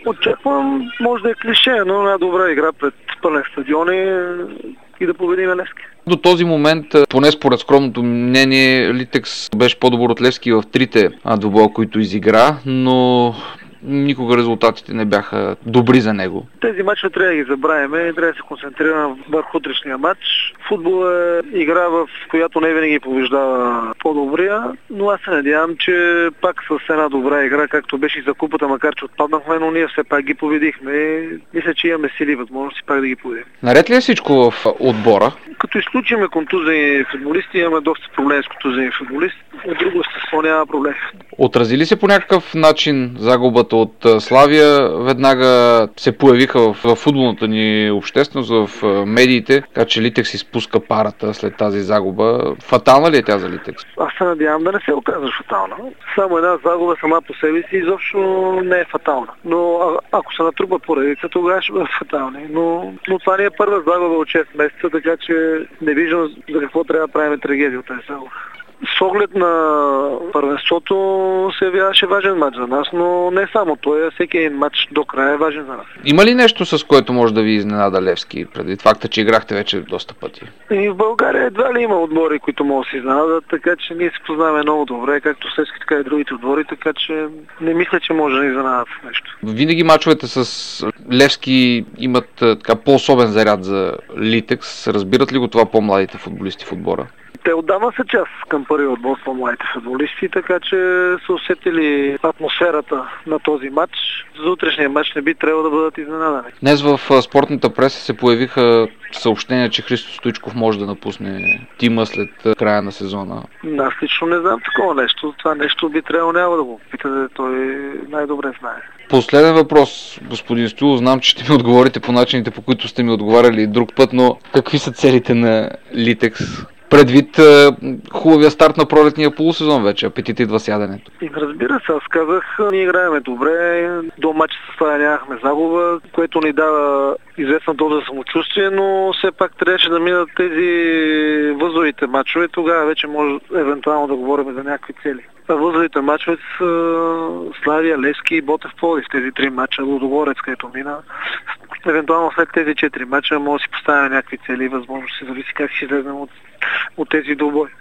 Очаквам, може да е клише, но една добра игра пред пълен стадион и да победим Левски. До този момент, поне според скромното мнение, Литекс беше по-добър от Левски в трите двубоя, които изигра, но никога резултатите не бяха добри за него. Тези мачове трябва да ги забравяме, трябва да се концентрираме върху утрешния матч. Футбол е игра, в която не винаги побеждава по-добрия, но аз се надявам, че пак с една добра игра, както беше и за купата, макар че отпаднахме, но ние все пак ги победихме. Мисля, че имаме сили и възможности пак да ги победим. Наред ли е всичко в отбора? Като изключиме контузени футболисти, имаме доста проблеми с контузени футболисти. От друго естество няма проблем. Отрази ли се по някакъв начин загубата от Славия? Веднага се появиха в футболната ни общественост, в медиите, така че Литекс изпуска парата след тази загуба. Фатална ли е тя за Литекс? Аз се надявам да не се оказва фатална. Само една загуба сама по себе си изобщо не е фатална. Но ако се натрупа поредица, тогава ще бъде фатална. Но това не е първа загуба от 6 месеца, така че не виждам за какво трябва да правим трагедия от тази загуба. С оглед на първенството се явяваше важен матч за нас, но не само той, всеки един матч до края е важен за нас. Има ли нещо, с което може да ви изненада Левски, предвид факта, че играхте вече доста пъти? И в България едва ли има отбори, които могат да се изненадат, така че ние се познаваме много добре, както Левски, така и другите отбори, така че не мисля, че може да ни изненадат нещо. Винаги мачовете с Левски имат така по-особен заряд за Литекс. Разбират ли го това по-младите футболисти в отбора? Те отдавна са част към първия отбор с по-младите футболисти, така че са усетили атмосферата на този матч. За утрешния матч не би трябвало да бъдат изненадани. Днес в спортната преса се появиха съобщения, че Христо Стоичков може да напусне тима след края на сезона. Аз лично не знам такова нещо. Това нещо би трябвало няма да го питате, той най-добре знае. Последен въпрос, господин Стоилов. Знам, че ще ми отговорите по начините, по които сте ми отговаряли друг път, но какви са целите на Литекс? Предвид хубавия старт на пролетния полусезон вече, апетит идва сядането. И разбира се, аз казах, ние играеме добре, до матча с Славия нямахме загуба, което ни дава известна доза самочувствие, но все пак трябваше да минат тези възловите матчове, тогава вече може евентуално да говорим за някакви цели. Възловите матчове с Славия, Левски и Ботев Пловдив, тези 3 матча, Лудогорец, където мина. Евентуално след тези 4 матча може да си поставяме някакви цели и възможности, зависи как ще излезнем от тези двубои.